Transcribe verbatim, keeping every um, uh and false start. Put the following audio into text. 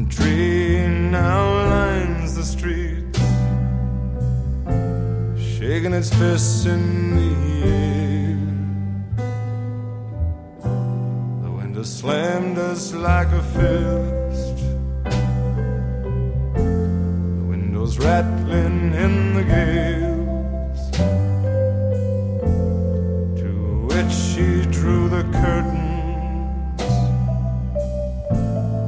tree now lines the street, shaking its fists in the air. The window slammed us like a fist, the windows rattling in the gale.